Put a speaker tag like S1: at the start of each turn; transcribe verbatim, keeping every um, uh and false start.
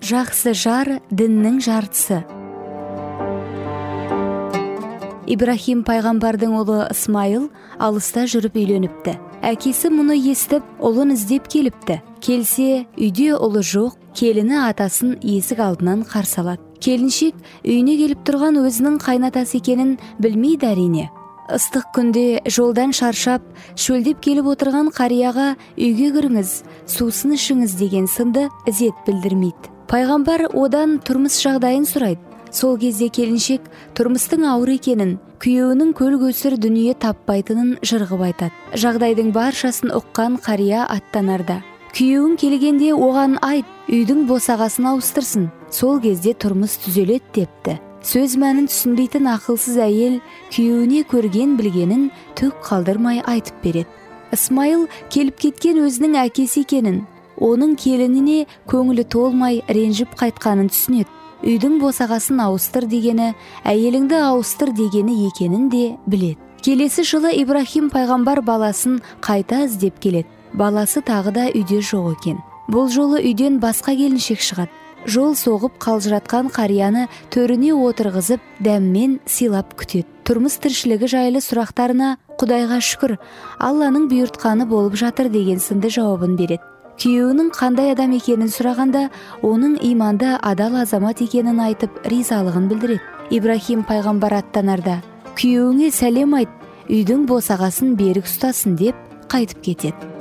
S1: Жақсы жар діннің жартысы. Ибрахим пайғамбардың ұлы Исмайыл алыста жүріп үйленіпті. Әкесі мұны естіп, ұлын іздеп келіпті. Келсе, үйде ұлы жоқ, келіні атасын есік алдынан қарсы алады. Келіншек үйіне келіп тұрған өзінің қайнатасы екенін білмейді әрине. Ыстық күнде жолдан шаршап, шөлдеп келіп отырған қарияға үйге кіріңіз, сусын ішіңіз деген сынды ізет білдірмейді. Пайғамбар одан тұрмыс жағдайын сұрайды. Сол кезде келіншек тұрмыстың ауыр екенін, күйеуінің көл-көсір дүние таппайтынын жырғып айтады. Жағдайдың баршасын ұққан қария аттанарда. Күйеуің келгенде оған айт, үйдің босағасын ауыстырсын. Сол кезде тұрмыс түзеледі депті. Сөз мәнін түсінбейтін ақылсыз әйел күйеуіне көрген білгенін түк қалдырмай айтып береді. Исмайыл келіп кеткен өзінің әкесі екенін, оның келініне көңілі толмай ренжіп қайтқанын түсінеді. Үйдің босағасын ауыстыр дегені, әйеліңді ауыстыр дегені екенін де біледі. Келесі жылы Ибрахим пайғамбар баласын қайта іздеп келеді. Баласы тағы да үйде жоқ екен. Бұл жолы үйден басқа келіншек шығады. Жол соғып қалжыратқан қарияны төріне отырғызып, дәммен сыйлап күтеді. Тұрмыс тіршілігі жайлы сұрақтарына Құдайға шүкір, Алланың бұйыртқаны болып жатыр деген сынды жауабын береді. Күйеуінің қандай адам екенін сұрағанда, оның иманды адал азамат екенін айтып, ризалығын білдіреді. Ибрахим пайғамбар аттанарда, күйеуіңе сәлем айт, үйдің босағасын берік ұстасын деп қайтып кетеді.